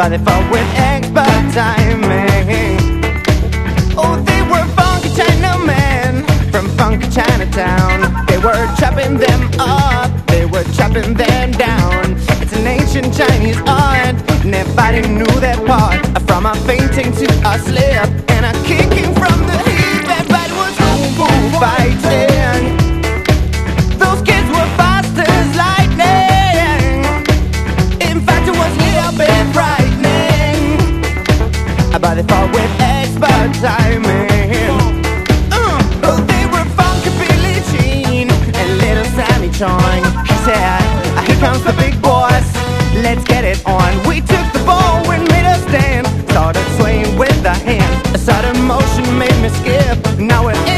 but they fought with expert timing. Oh, they were funky Chinamen from funky Chinatown. They were chopping them up, they were chopping them down. It's an ancient Chinese art, nobody knew their part. From a fainting to a slip and a kicking from the hip. Everybody was boom fighting. Those kids were fast as lightning. In fact, it was a little bit frightening, but they fought with expert timing. Oh, they were funky Billie Jean and little Sammy Chong. He said, here comes the big boss, let's get it on. We took the ball and made a stand, started swaying with the hand. A sudden motion made me skip. Now we're